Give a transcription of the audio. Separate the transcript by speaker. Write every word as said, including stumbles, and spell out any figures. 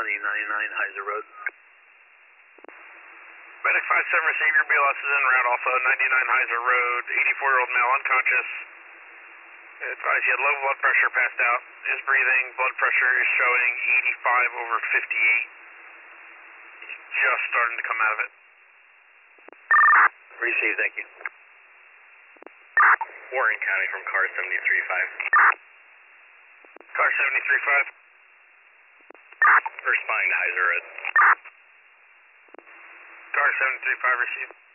Speaker 1: County, ninety-nine Heiser Road.
Speaker 2: Medic five seven, receive your B L S is en route also, ninety-nine Heiser Road, eighty-four-year-old male unconscious. Advise he had low blood pressure, passed out, is breathing, blood pressure is showing eighty-five over fifty-eight. He's just starting to come out of it.
Speaker 1: Receive, thank you.
Speaker 3: Warren County from car seventy-three five.
Speaker 2: Car seventy-three five.
Speaker 3: Responding to Heiser Road.
Speaker 2: Car seventy-three five, receive.